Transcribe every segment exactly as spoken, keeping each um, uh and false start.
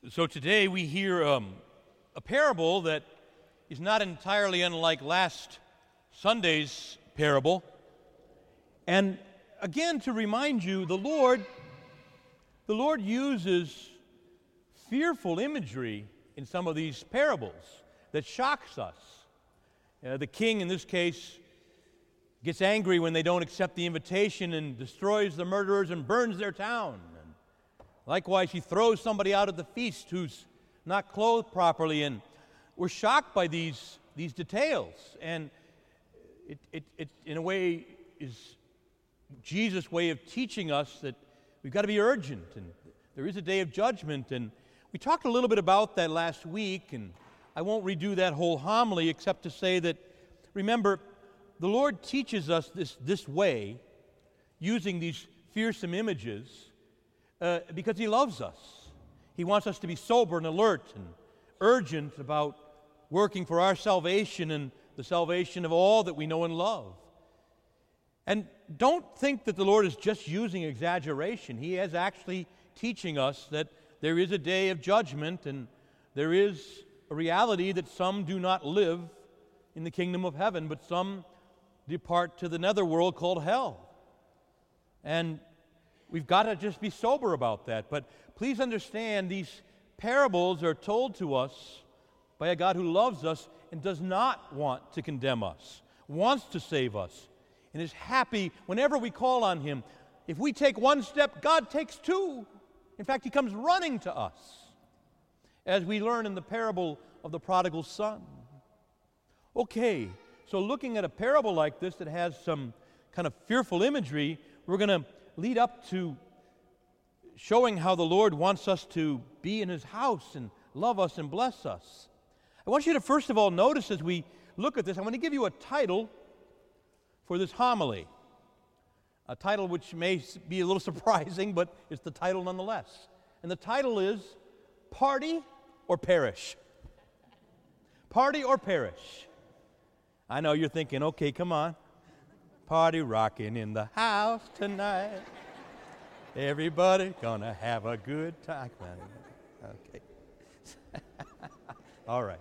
So today we hear um, a parable that is not entirely unlike last Sunday's parable. And again, to remind you, the Lord, the Lord uses fearful imagery in some of these parables that shocks us. Uh, the king, in this case, gets angry when they don't accept the invitation and destroys the murderers and burns their town. And likewise, he throws somebody out of the feast who's not clothed properly. And we're shocked by these, these details. And it, it, it, in a way, is Jesus' way of teaching us that we've got to be urgent, and there is a day of judgment. And we talked a little bit about that last week, and I won't redo that whole homily except to say that, remember, the Lord teaches us this, this way, using these fearsome images, uh, because He loves us. He wants us to be sober and alert and urgent about working for our salvation and the salvation of all that we know and love. And don't think that the Lord is just using exaggeration. He is actually teaching us that there is a day of judgment, and there is a reality that some do not live in the kingdom of heaven, but some depart to the netherworld called hell. And we've got to just be sober about that. But please understand, these parables are told to us by a God who loves us and does not want to condemn us, wants to save us, and is happy whenever we call on Him. If we take one step, God takes two. In fact, He comes running to us, as we learn in the parable of the prodigal son. Okay, so looking at a parable like this that has some kind of fearful imagery, we're going to lead up to showing how the Lord wants us to be in His house and love us and bless us. I want you to first of all notice as we look at this, I want to give you a title for this homily. A title which may be a little surprising, but it's the title nonetheless. And the title is Party or Perish. Party or perish. I know you're thinking, okay, come on. Party rocking in the house tonight. Everybody gonna have a good time. Okay. All right.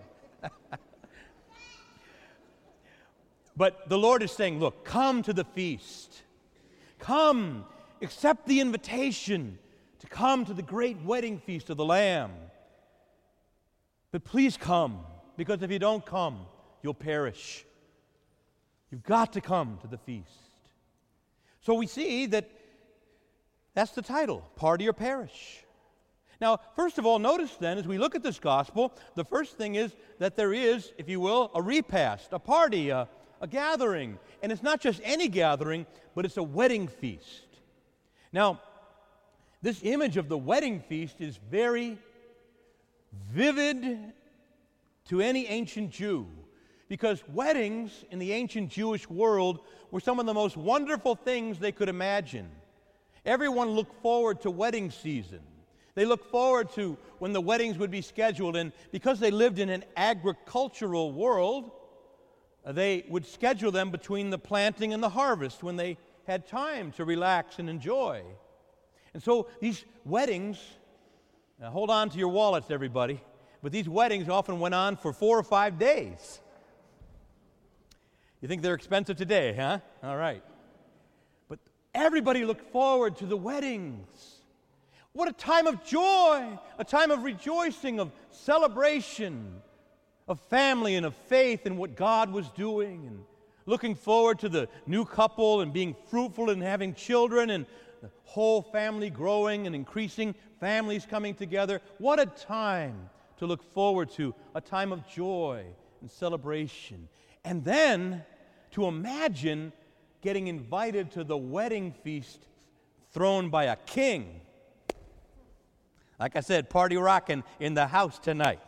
But the Lord is saying, look, come to the feast. Come, accept the invitation to come to the great wedding feast of the Lamb. But please come, because if you don't come, you'll perish. You've got to come to the feast. So we see that that's the title, Party or Perish. Now, first of all, notice then, as we look at this gospel, the first thing is that there is, if you will, a repast, a party, a, a gathering. And it's not just any gathering, but it's a wedding feast. Now, this image of the wedding feast is very vivid to any ancient Jew, because weddings in the ancient Jewish world were some of the most wonderful things they could imagine. Everyone looked forward to wedding season. They looked forward to when the weddings would be scheduled, and because they lived in an agricultural world, they would schedule them between the planting and the harvest when they had time to relax and enjoy. And so these weddings, now hold on to your wallets, everybody, but these weddings often went on for four or five days. You think they're expensive today, huh? All right. But everybody looked forward to the weddings. What a time of joy, a time of rejoicing, of celebration, of family and of faith in what God was doing, and looking forward to the new couple and being fruitful and having children and the whole family growing and increasing, families coming together. What a time to look forward to, a time of joy and celebration. And then to imagine getting invited to the wedding feast thrown by a king. Like I said, party rocking in the house tonight.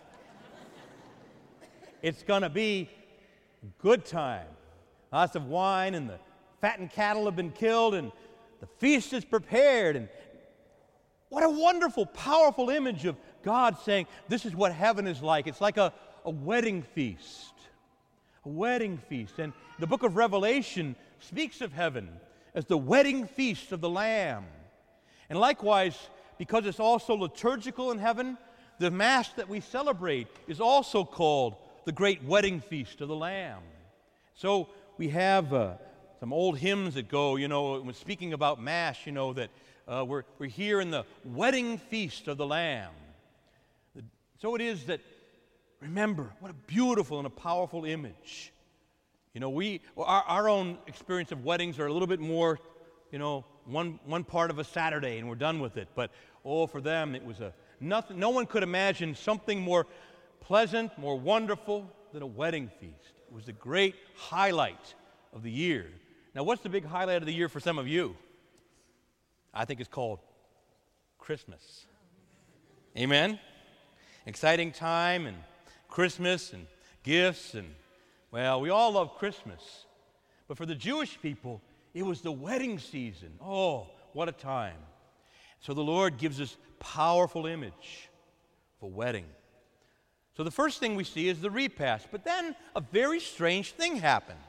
It's going to be a good time. Lots of wine, and the fattened cattle have been killed, and the feast is prepared. And what a wonderful, powerful image of God saying, this is what heaven is like. It's like a, a wedding feast. A wedding feast. And the book of Revelation speaks of heaven as the wedding feast of the Lamb. And likewise, because it's also liturgical in heaven, the Mass that we celebrate is also called the Great Wedding Feast of the Lamb. So we have uh, some old hymns that go, you know, when speaking about Mass, you know, that uh, we're, we're here in the wedding feast of the Lamb. So it is that, remember, what a beautiful and a powerful image. You know, we, our, our own experience of weddings are a little bit more, you know, one, one part of a Saturday and we're done with it. But, oh, for them, it was a nothing. No one could imagine something more pleasant, more wonderful than a wedding feast. It was the great highlight of the year. Now, what's the big highlight of the year for some of you? I think it's called Christmas. Amen? Exciting time and Christmas and gifts and, well, we all love Christmas. But for the Jewish people, it was the wedding season. Oh, what a time. So the Lord gives us powerful image of a wedding. So the first thing we see is the repast. But then a very strange thing happens.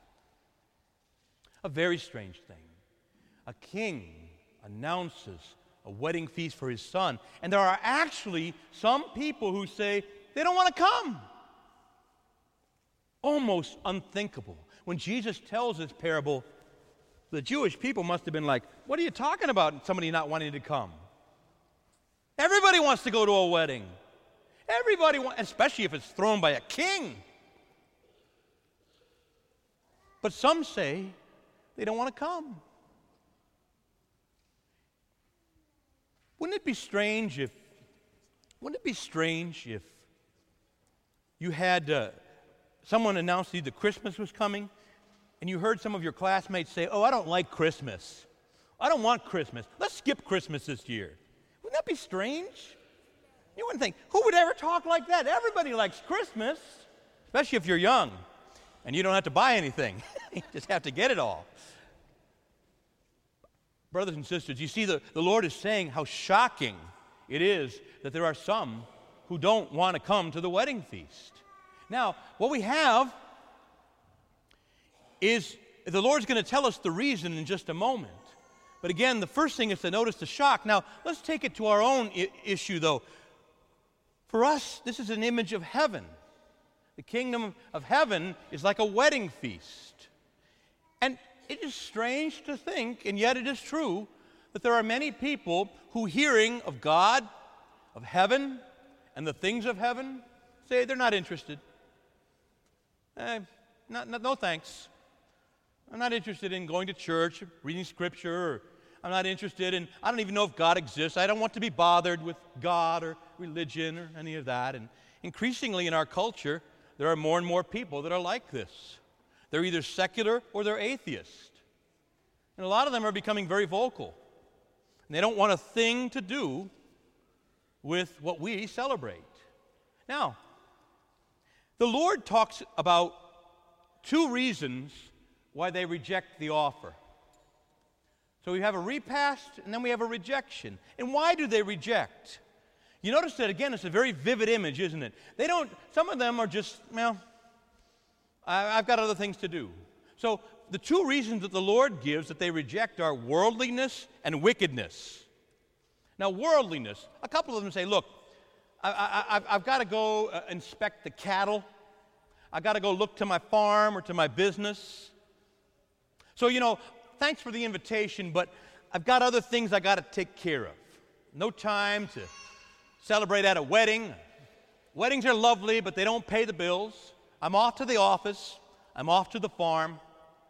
A very strange thing. A king announces a wedding feast for his son. And there are actually some people who say they don't want to come. Almost unthinkable. When Jesus tells this parable, the Jewish people must have been like, what are you talking about, somebody not wanting to come? Everybody wants to go to a wedding. Everybody wants, especially if it's thrown by a king. But some say they don't want to come. Wouldn't it be strange if, wouldn't it be strange if you had uh, someone announce to you that Christmas was coming, and you heard some of your classmates say, oh, I don't like Christmas. I don't want Christmas. Let's skip Christmas this year. Wouldn't that be strange? You wouldn't think, who would ever talk like that? Everybody likes Christmas, especially if you're young and you don't have to buy anything. You just have to get it all. Brothers and sisters, you see, the, the Lord is saying how shocking it is that there are some who don't want to come to the wedding feast. Now, what we have is the Lord's going to tell us the reason in just a moment. But again, the first thing is to notice the shock. Now, let's take it to our own I- issue, though. For us, this is an image of heaven. The kingdom of heaven is like a wedding feast. And it is strange to think, and yet it is true, that there are many people who, hearing of God, of heaven, and the things of heaven, say they're not interested. Eh, not, not, no thanks. I'm not interested in going to church, reading Scripture, or I'm not interested in, I don't even know if God exists. I don't want to be bothered with God or religion or any of that. And increasingly in our culture, there are more and more people that are like this. They're either secular or they're atheist. And a lot of them are becoming very vocal. And they don't want a thing to do with what we celebrate. Now, the Lord talks about two reasons why they reject the offer. So we have a repast and then we have a rejection. And why do they reject? You notice that, again, it's a very vivid image, isn't it? They don't, some of them are just, well, I, I've got other things to do. So the two reasons that the Lord gives that they reject are worldliness and wickedness. Now, worldliness, a couple of them say, look, I, I, I've, I've got to go uh, inspect the cattle. I've got to go look to my farm or to my business. So, you know, thanks for the invitation, but I've got other things I got to take care of. No time to celebrate at a wedding. Weddings are lovely, but they don't pay the bills. I'm off to the office. I'm off to the farm.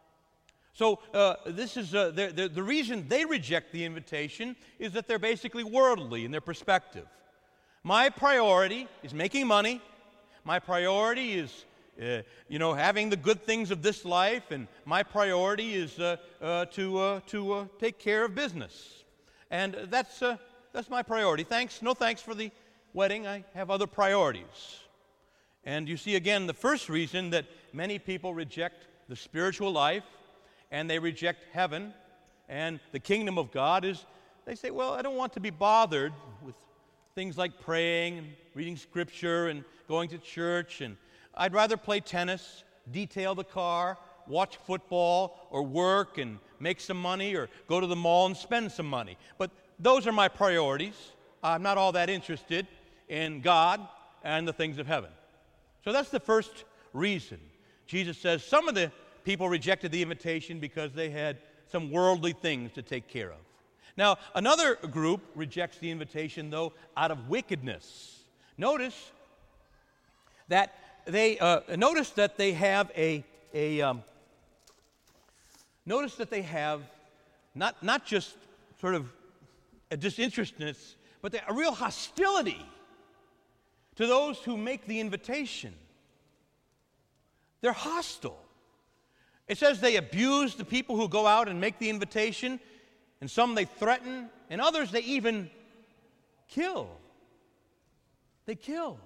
So uh, this is uh, the, the, the reason they reject the invitation is that they're basically worldly in their perspective. My priority is making money. My priority is Uh, you know, having the good things of this life, and my priority is uh, uh, to uh, to uh, take care of business, and that's uh, that's my priority. Thanks, no thanks for the wedding. I have other priorities. And you see again the first reason that many people reject the spiritual life, and they reject heaven, and the kingdom of God is they say, well, I don't want to be bothered with things like praying and reading Scripture and going to church, and I'd rather play tennis, detail the car, watch football, or work and make some money, or go to the mall and spend some money. But those are my priorities. I'm not all that interested in God and the things of heaven. So that's the first reason. Jesus says some of the people rejected the invitation because they had some worldly things to take care of. Now, another group rejects the invitation, though, out of wickedness. Notice that they uh, notice that they have a a um, notice that they have not not just sort of a disinterestedness, but a real hostility to those who make the invitation. They're hostile. It says they abuse the people who go out and make the invitation, and some they threaten, and others they even kill. They kill.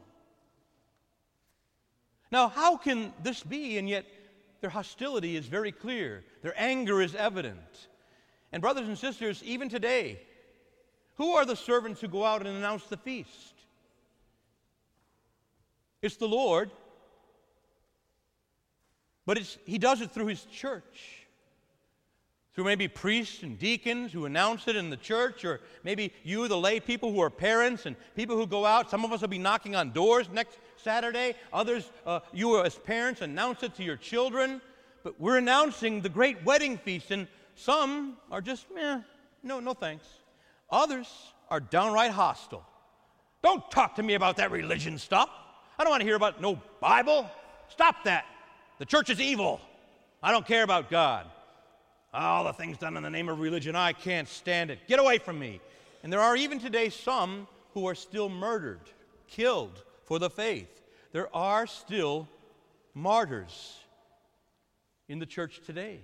Now, how can this be, and yet their hostility is very clear? Their anger is evident. And brothers and sisters, even today, who are the servants who go out and announce the feast? It's the Lord, but it's, He does it through His church. Through maybe priests and deacons who announce it in the church, or maybe you, the lay people who are parents and people who go out. Some of us will be knocking on doors next Saturday. Others, uh, you as parents, announce it to your children. But we're announcing the great wedding feast, and some are just, eh, no, no thanks. Others are downright hostile. Don't talk to me about that religion stuff. I don't want to hear about no Bible. Stop that. The church is evil. I don't care about God. All the things done in the name of religion, I can't stand it. Get away from me. And there are even today some who are still murdered, killed for the faith. There are still martyrs in the church today,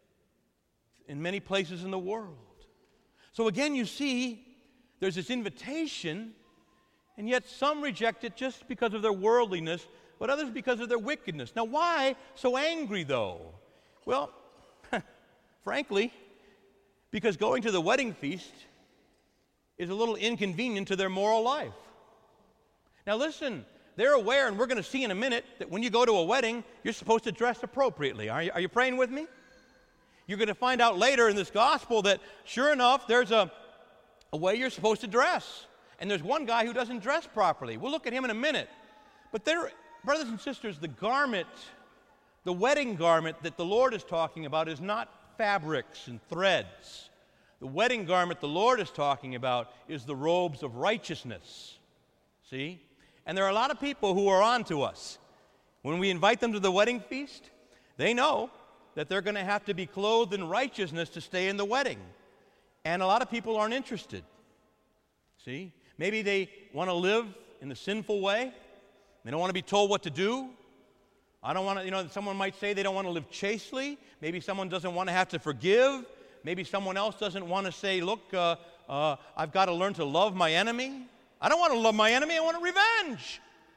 in many places in the world. So again, you see, there's this invitation, and yet some reject it just because of their worldliness, but others because of their wickedness. Now, why so angry, though? Well, frankly, because going to the wedding feast is a little inconvenient to their moral life. Now listen, they're aware, and we're going to see in a minute, that when you go to a wedding, you're supposed to dress appropriately. Are you, are you praying with me? You're going to find out later in this gospel that, sure enough, there's a, a way you're supposed to dress. And there's one guy who doesn't dress properly. We'll look at him in a minute. But there, brothers and sisters, the garment, the wedding garment that the Lord is talking about is not fabrics and threads. The wedding garment the Lord is talking about is the robes of righteousness. See? And there are a lot of people who are on to us. When we invite them to the wedding feast, they know that they're going to have to be clothed in righteousness to stay in the wedding. And a lot of people aren't interested. See? Maybe they want to live in the sinful way. They don't want to be told what to do. I don't want to, you know, someone might say they don't want to live chastely. Maybe someone doesn't want to have to forgive. Maybe someone else doesn't want to say, look, uh, uh, I've got to learn to love my enemy. I don't want to love my enemy. I want revenge.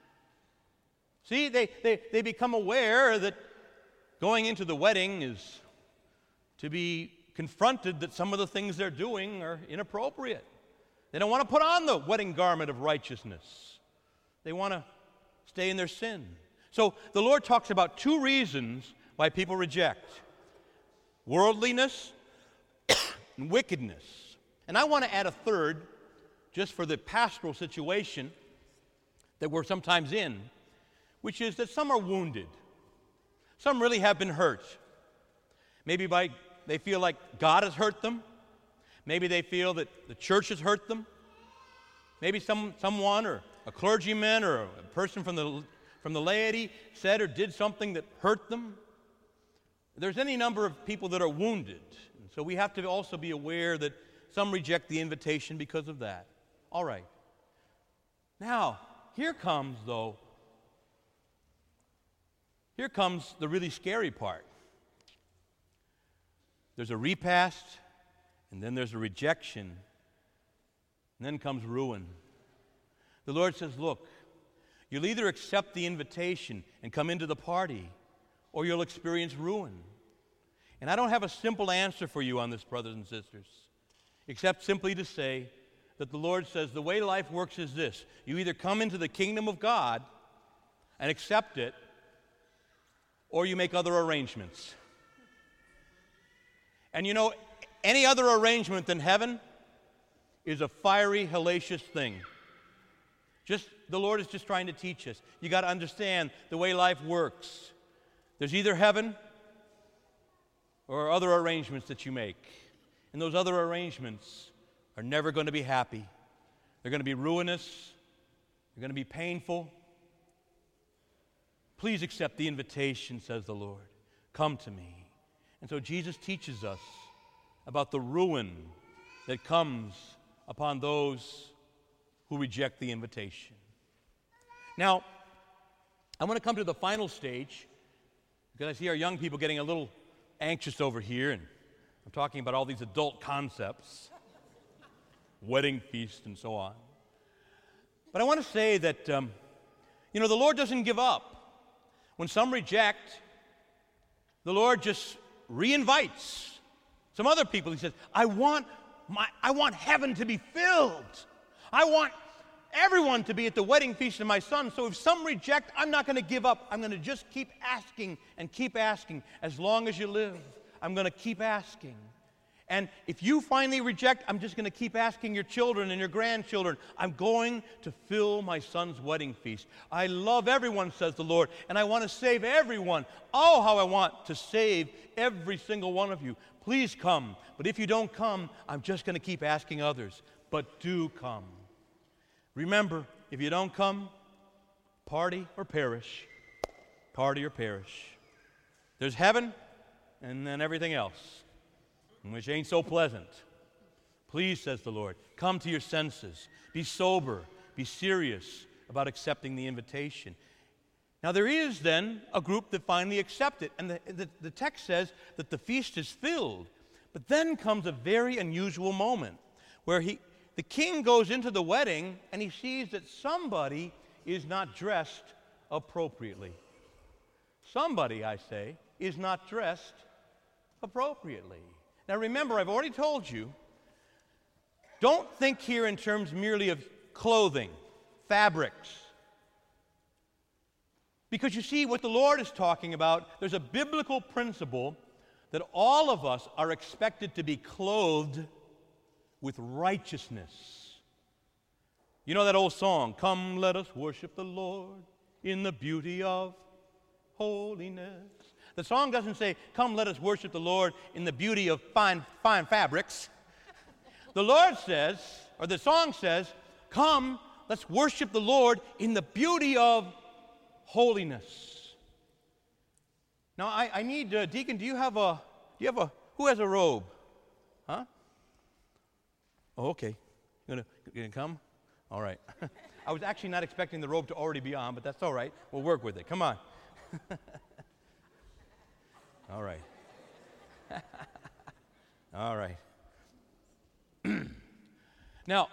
See, they, they, they become aware that going into the wedding is to be confronted that some of the things they're doing are inappropriate. They don't want to put on the wedding garment of righteousness. They want to stay in their sin. So the Lord talks about two reasons why people reject: worldliness and wickedness. And I want to add a third, just for the pastoral situation that we're sometimes in, which is that some are wounded. Some really have been hurt. Maybe by they feel like God has hurt them. Maybe they feel that the church has hurt them. Maybe some someone or a clergyman or a person from the from the laity said or did something that hurt them. There's any number of people that are wounded. And so we have to also be aware that some reject the invitation because of that. All right. Now, here comes, though, here comes the really scary part. There's a repast, and then there's a rejection, and then comes ruin. The Lord says, look, you'll either accept the invitation and come into the party, or you'll experience ruin. And I don't have a simple answer for you on this, brothers and sisters, except simply to say that the Lord says the way life works is this: you either come into the kingdom of God and accept it, or you make other arrangements. And you know, any other arrangement than heaven is a fiery, hellacious thing. Just the Lord is just trying to teach us. You got to understand the way life works. There's either heaven or other arrangements that you make. And those other arrangements are never going to be happy. They're going to be ruinous. They're going to be painful. Please accept the invitation, says the Lord. Come to me. And so Jesus teaches us about the ruin that comes upon those who reject the invitation. Now, I want to come to the final stage because I see our young people getting a little anxious over here, and I'm talking about all these adult concepts, wedding feast and so on. But I want to say that, um, you know, the Lord doesn't give up. When some reject, the Lord just reinvites some other people. He says, I want my, I want heaven to be filled. I want everyone to be at the wedding feast of my Son. So if some reject, I'm not going to give up. I'm going to just keep asking and keep asking. As long as you live, I'm going to keep asking. And if you finally reject, I'm just going to keep asking your children and your grandchildren. I'm going to fill my Son's wedding feast. I love everyone, says the Lord, and I want to save everyone. Oh, how I want to save every single one of you. Please come. But if you don't come, I'm just going to keep asking others. But do come. Remember, if you don't come, party or perish. Party or perish. There's heaven and then everything else, which ain't so pleasant. Please, says the Lord, come to your senses. Be sober. Be serious about accepting the invitation. Now, there is then a group that finally accept it. And the, the, the text says that the feast is filled. But then comes a very unusual moment where he, the king goes into the wedding and he sees that somebody is not dressed appropriately. Somebody, I say, is not dressed appropriately. Now remember, I've already told you, don't think here in terms merely of clothing, fabrics. Because you see, what the Lord is talking about, there's a biblical principle that all of us are expected to be clothed with righteousness. You know that old song, "Come, let us worship the Lord in the beauty of holiness." The song doesn't say, "Come, let us worship the Lord in the beauty of fine, fine fabrics." The Lord says, or the song says, "Come, let's worship the Lord in the beauty of holiness." Now, I, I need, uh, Deacon, do you have a, do you have a, who has a robe? Huh? Oh, okay. You gonna, you gonna come? All right. I was actually not expecting the robe to already be on, but that's all right. We'll work with it. Come on. All right. All right. Now,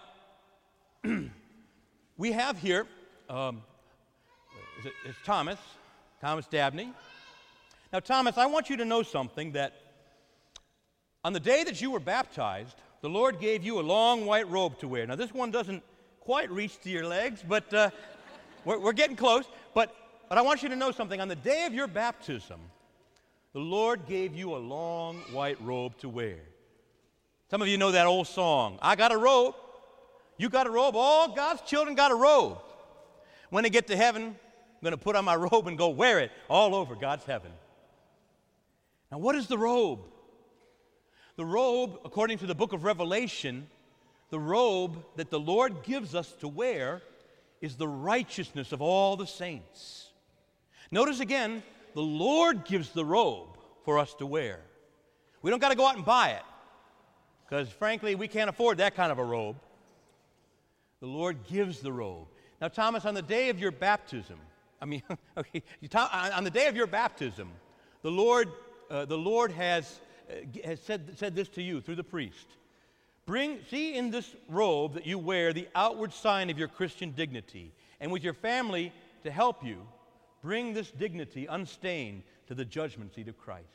we have here, um, is it, it's Thomas, Thomas Dabney. Now, Thomas, I want you to know something, that on the day that you were baptized, the Lord gave you a long white robe to wear. Now, this one doesn't quite reach to your legs, but uh, we're, we're getting close. But, but I want you to know something. On the day of your baptism, the Lord gave you a long white robe to wear. Some of you know that old song, "I got a robe, you got a robe, all God's children got a robe. When they get to heaven, I'm going to put on my robe and go wear it all over God's heaven." Now, what is the robe? The robe, according to the book of Revelation, the robe that the Lord gives us to wear is the righteousness of all the saints. Notice again, the Lord gives the robe for us to wear. We don't got to go out and buy it, because frankly, we can't afford that kind of a robe. The Lord gives the robe. Now, Thomas, on the day of your baptism, I mean, okay, on the day of your baptism, the Lord, uh, the Lord has, uh, has said, said this to you through the priest. Bring, see in this robe that you wear the outward sign of your Christian dignity, and with your family to help you, bring this dignity unstained to the judgment seat of Christ.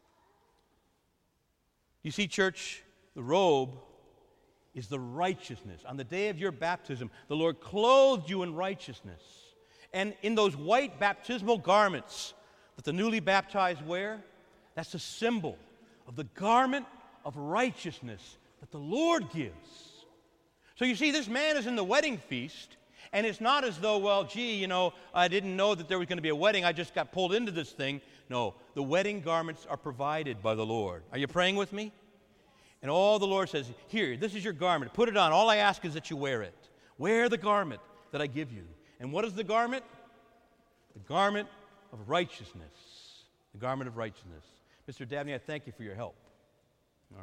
You see, church, the robe is the righteousness. On the day of your baptism, the Lord clothed you in righteousness. And in those white baptismal garments that the newly baptized wear, that's a symbol of the garment of righteousness that the Lord gives. So you see, this man is in the wedding feast, And it's not as though, well, gee, you know, I didn't know that there was going to be a wedding. I just got pulled into this thing. No, the wedding garments are provided by the Lord. Are you praying with me? And all the Lord says, here, this is your garment. Put it on. All I ask is that you wear it. Wear the garment that I give you. And what is the garment? The garment of righteousness. The garment of righteousness. Mister Dabney, I thank you for your help. All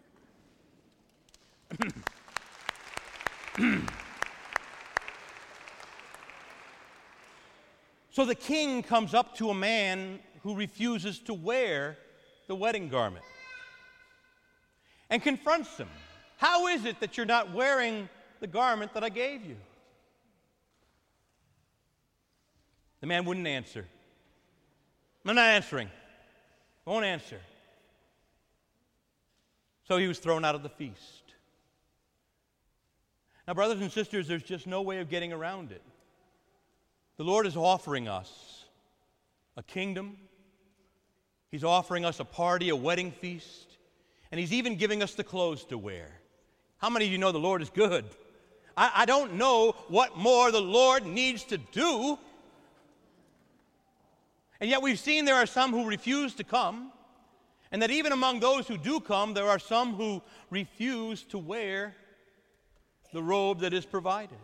right. So the king comes up to a man who refuses to wear the wedding garment and confronts him. How is it that you're not wearing the garment that I gave you? The man wouldn't answer. I'm not answering. Won't answer. So he was thrown out of the feast. Now, brothers and sisters, there's just no way of getting around it. The Lord is offering us a kingdom. He's offering us a party, a wedding feast. And He's even giving us the clothes to wear. How many of you know the Lord is good? I, I don't know what more the Lord needs to do. And yet we've seen there are some who refuse to come. And that even among those who do come, there are some who refuse to wear the robe that is provided.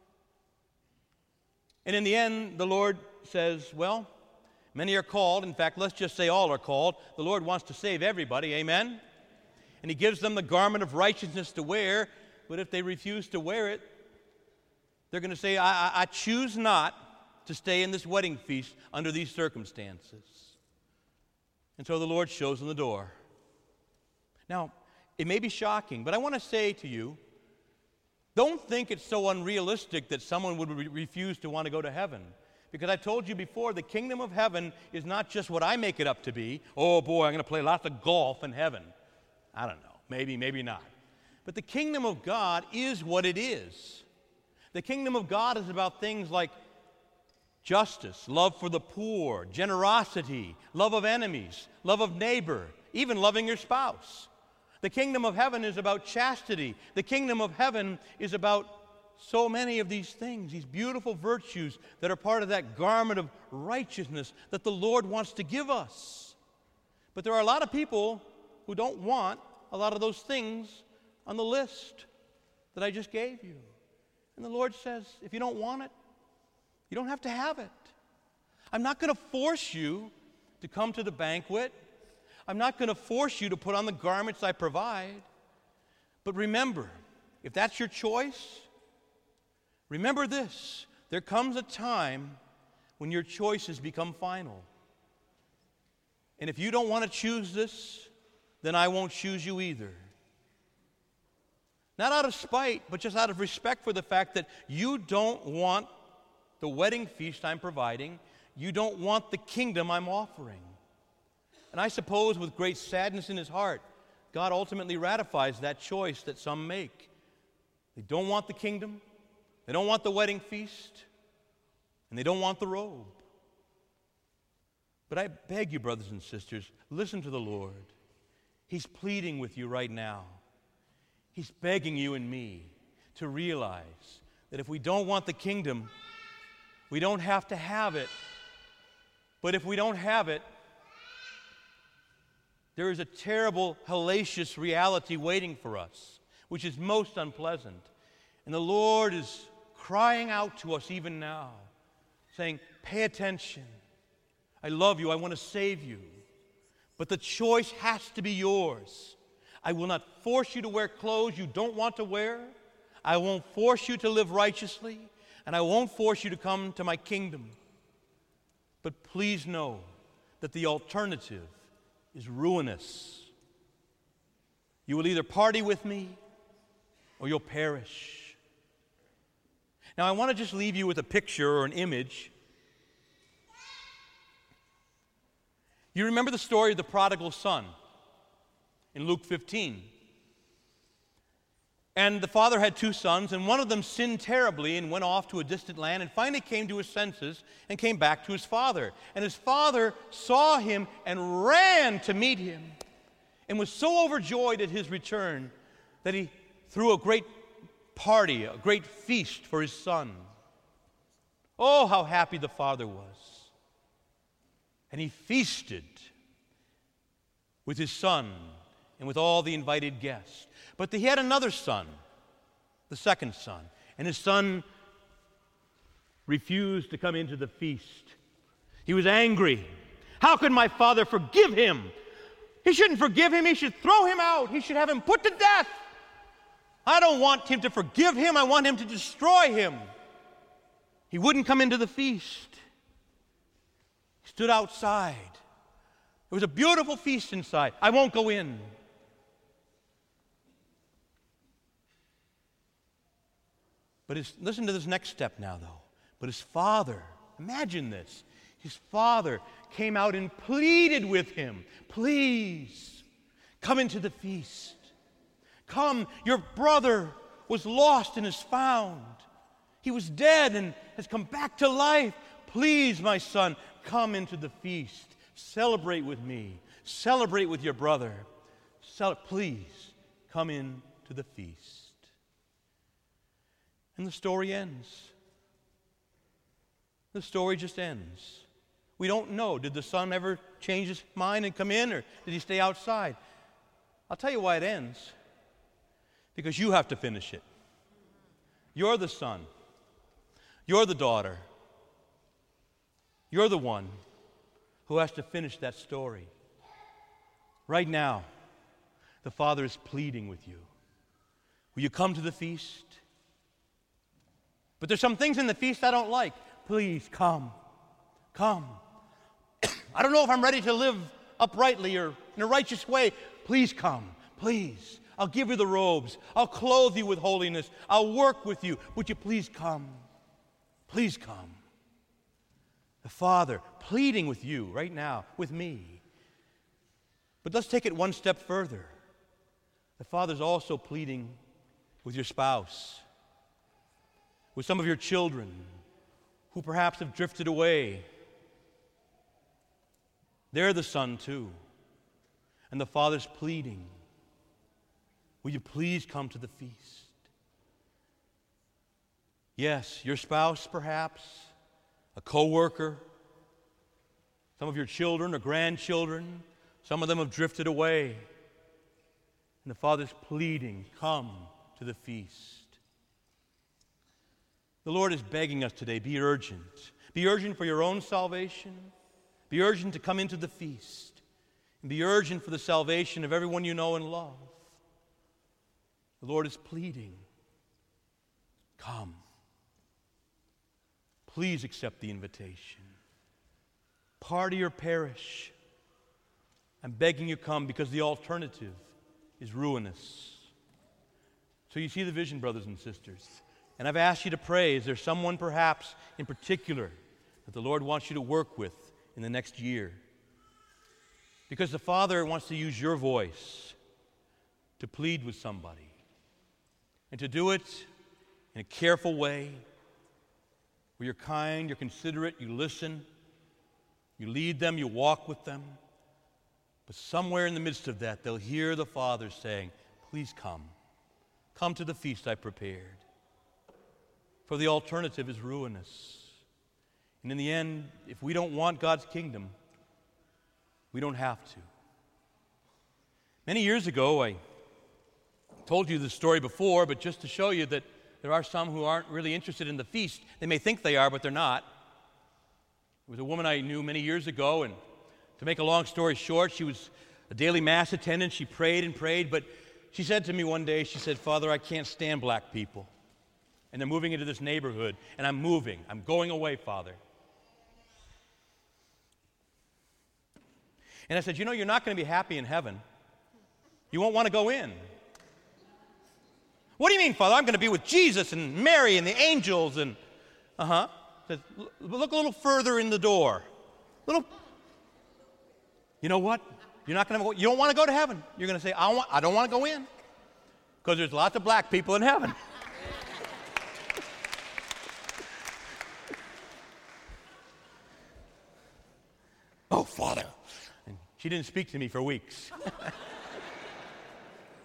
And in the end, the Lord says, well, many are called. In fact, let's just say all are called. The Lord wants to save everybody, amen? And He gives them the garment of righteousness to wear, but if they refuse to wear it, they're going to say, I, I, I choose not to stay in this wedding feast under these circumstances. And so the Lord shows them the door. Now, it may be shocking, but I want to say to you, don't think it's so unrealistic that someone would re- refuse to want to go to heaven. Because I told you before, the kingdom of heaven is not just what I make it up to be. Oh boy, I'm going to play lots of golf in heaven. I don't know. Maybe, maybe not. But the kingdom of God is what it is. The kingdom of God is about things like justice, love for the poor, generosity, love of enemies, love of neighbor, even loving your spouse. The kingdom of heaven is about chastity. The kingdom of heaven is about so many of these things, these beautiful virtues that are part of that garment of righteousness that the Lord wants to give us. But there are a lot of people who don't want a lot of those things on the list that I just gave you. And the Lord says, if you don't want it, you don't have to have it. I'm not going to force you to come to the banquet. I'm not going to force you to put on the garments I provide. But remember, if that's your choice, remember this. There comes a time when your choices become final. And if you don't want to choose this, then I won't choose you either. Not out of spite, but just out of respect for the fact that you don't want the wedding feast I'm providing. You don't want the kingdom I'm offering. And I suppose with great sadness in His heart, God ultimately ratifies that choice that some make. They don't want the kingdom, they don't want the wedding feast, and they don't want the robe. But I beg you, brothers and sisters, listen to the Lord. He's pleading with you right now. He's begging you and me to realize that if we don't want the kingdom, we don't have to have it. But if we don't have it, there is a terrible, hellacious reality waiting for us, which is most unpleasant. And the Lord is crying out to us even now, saying, pay attention. I love you. I want to save you. But the choice has to be yours. I will not force you to wear clothes you don't want to wear. I won't force you to live righteously. And I won't force you to come to my kingdom. But please know that the alternative is ruinous. You will either party with me or you'll perish. Now, I want to just leave you with a picture or an image. You remember the story of the prodigal son in Luke fifteen. And the father had two sons, and one of them sinned terribly and went off to a distant land and finally came to his senses and came back to his father. And his father saw him and ran to meet him and was so overjoyed at his return that he threw a great party, a great feast for his son. Oh, how happy the father was. And he feasted with his son and with all the invited guests. But he had another son, the second son, and his son refused to come into the feast. He was angry. How could my father forgive him? He shouldn't forgive him. He should throw him out. He should have him put to death. I don't want him to forgive him. I want him to destroy him. He wouldn't come into the feast. He stood outside. It was a beautiful feast inside. I won't go in. But his, listen to this next step now, though. But his father, imagine this. His father came out and pleaded with him. Please, come into the feast. Come, your brother was lost and is found. He was dead and has come back to life. Please, my son, come into the feast. Celebrate with me. Celebrate with your brother. Cel- please, come into the feast. And the story ends. The story just ends. We don't know. Did the son ever change his mind and come in, or did he stay outside? I'll tell you why it ends. Because you have to finish it. You're the son. You're the daughter. You're the one who has to finish that story. Right now, the Father is pleading with you. Will you come to the feast? But there's some things in the feast I don't like. Please come. Come. I don't know if I'm ready to live uprightly or in a righteous way. Please come. Please. I'll give you the robes. I'll clothe you with holiness. I'll work with you. Would you please come? Please come. The Father pleading with you right now, with me. But let's take it one step further. The Father's also pleading with your spouse, with some of your children who perhaps have drifted away. They're the son too. And the Father's pleading, will you please come to the feast? Yes, your spouse perhaps, a co-worker, some of your children or grandchildren, some of them have drifted away. And the Father's pleading, come to the feast. The Lord is begging us today, be urgent. Be urgent for your own salvation. Be urgent to come into the feast. And be urgent for the salvation of everyone you know and love. The Lord is pleading, come. Please accept the invitation. Party or perish. I'm begging you come because the alternative is ruinous. So you see the vision, brothers and sisters. And I've asked you to pray. Is there someone perhaps in particular that the Lord wants you to work with in the next year? Because the Father wants to use your voice to plead with somebody. And to do it in a careful way, where you're kind, you're considerate, you listen, you lead them, you walk with them. But somewhere in the midst of that, they'll hear the Father saying, please come. Come to the feast I prepared. For the alternative is ruinous. And in the end, if we don't want God's kingdom, we don't have to. Many years ago, I told you this story before, but just to show you that there are some who aren't really interested in the feast. They may think they are, but they're not. There was a woman I knew many years ago, and to make a long story short, she was a daily mass attendant. She prayed and prayed, but she said to me one day, she said, Father, I can't stand black people. And they're moving into this neighborhood, and I'm moving. I'm going away, Father. And I said, you know, you're not going to be happy in heaven. You won't want to go in. What do you mean, Father? I'm going to be with Jesus and Mary and the angels and, uh-huh. Says, look a little further in the door. Little. You know what? You're not going to. You don't want to go to heaven. You're going to say, I want. I don't want to go in, because there's lots of black people in heaven. Oh, Father. And she didn't speak to me for weeks.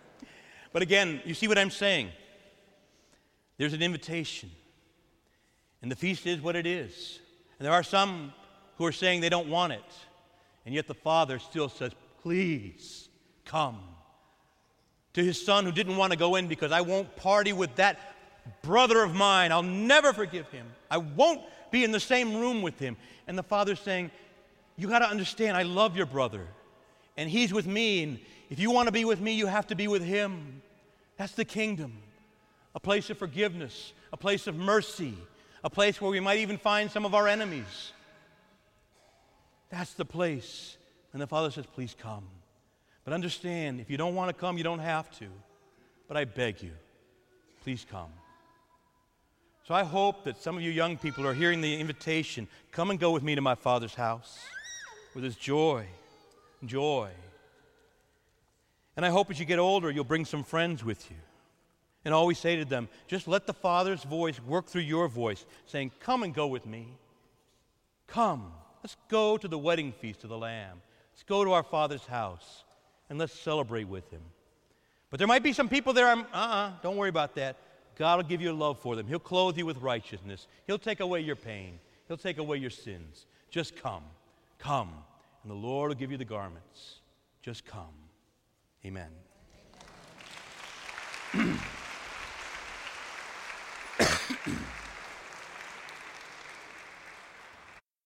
But again, you see what I'm saying? There's an invitation. And the feast is what it is. And there are some who are saying they don't want it. And yet the Father still says, please come. To his son who didn't want to go in because I won't party with that brother of mine. I'll never forgive him. I won't be in the same room with him. And the Father's saying, you got to understand, I love your brother. And he's with me. And if you want to be with me, you have to be with him. That's the kingdom. A place of forgiveness, a place of mercy, a place where we might even find some of our enemies. That's the place. And the Father says, please come. But understand, if you don't want to come, you don't have to. But I beg you, please come. So I hope that some of you young people are hearing the invitation, come and go with me to my Father's house with his joy, joy. And I hope as you get older, you'll bring some friends with you. And always say to them, just let the Father's voice work through your voice, saying, come and go with me. Come, let's go to the wedding feast of the Lamb. Let's go to our Father's house, and let's celebrate with him. But there might be some people there, uh-uh, don't worry about that. God will give you a love for them. He'll clothe you with righteousness. He'll take away your pain. He'll take away your sins. Just come, come, and the Lord will give you the garments. Just come. Amen.